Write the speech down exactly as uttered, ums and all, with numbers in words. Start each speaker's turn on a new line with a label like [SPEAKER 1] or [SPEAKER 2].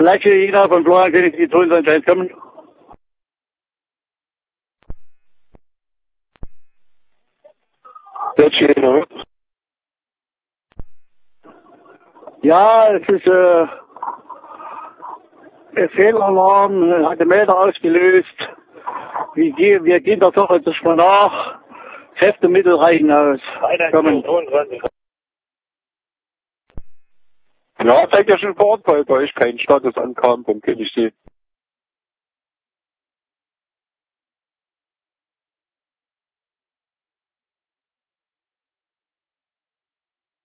[SPEAKER 1] Vielleicht jeder von Florian König die Tonsanschein kommen.
[SPEAKER 2] Hört sich jeder.
[SPEAKER 1] Ja, es ist äh, ein Fehlalarm, hat den Melder ausgelöst. Wir, gehen- wir gehen der Sache jetzt mal nach. Kräftemittel reichen aus. Kommen.
[SPEAKER 2] Ja, zeigt ja schon vor Ort, weil bei euch kein Status ankam vom Königssee.